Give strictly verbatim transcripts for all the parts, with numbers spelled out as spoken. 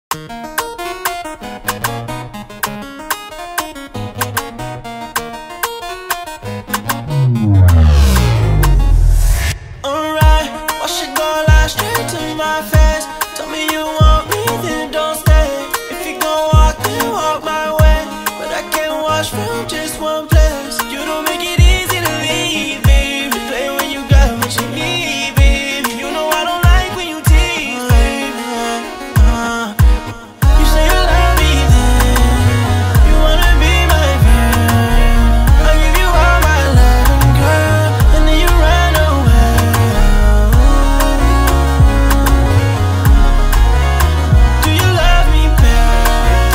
Alright, why she gon' lie straight to my face? Tell me you want me, then don't stay. If you gon' walk, then walk my way. But I can't watch from just one place. You don't make it easy to leave, baby. Play when you got what you need, baby. You know I don't like when you tease, baby. uh, You say you love me, then you wanna be my friend. I'll give you all my loving, girl, and then you run away. Do you love me back?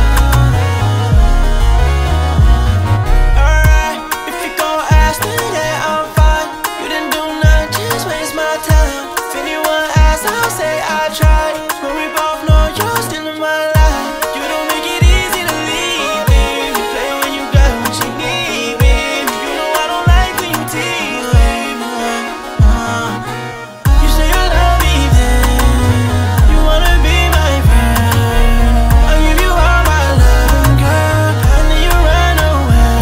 Alright, if you gon' ask, then yeah, I'm fine. You didn't do nothing, just waste my time. If anyone asks, I'll say I tried. But we both know you're still in my life. You don't make it easy to leave, baby. You play when you got what you need, baby. You know I don't like when you tease, baby. uh, You say you love me, then you wanna be my friend. I'll give you all my loving, girl, and then you run away.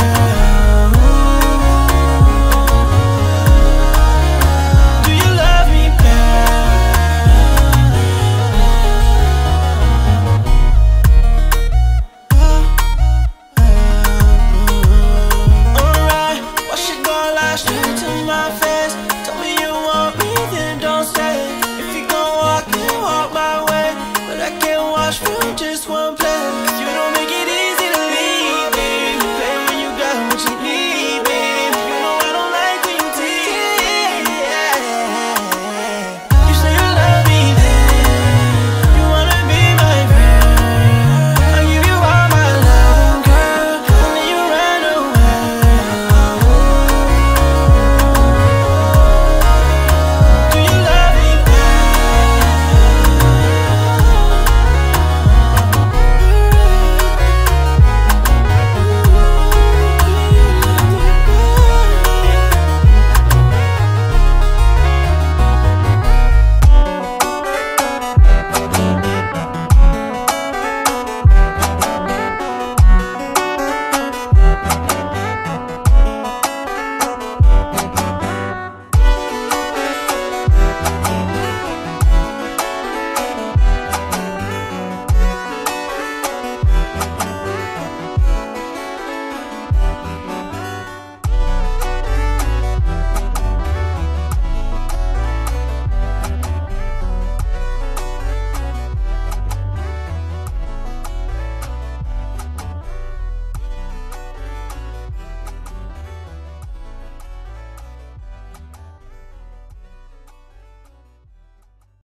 Do you love me Alright, why she gon' lie straight to my face? Tell me you want me, then don't stay. If you gon' walk, then walk my way. But I can't watch from just one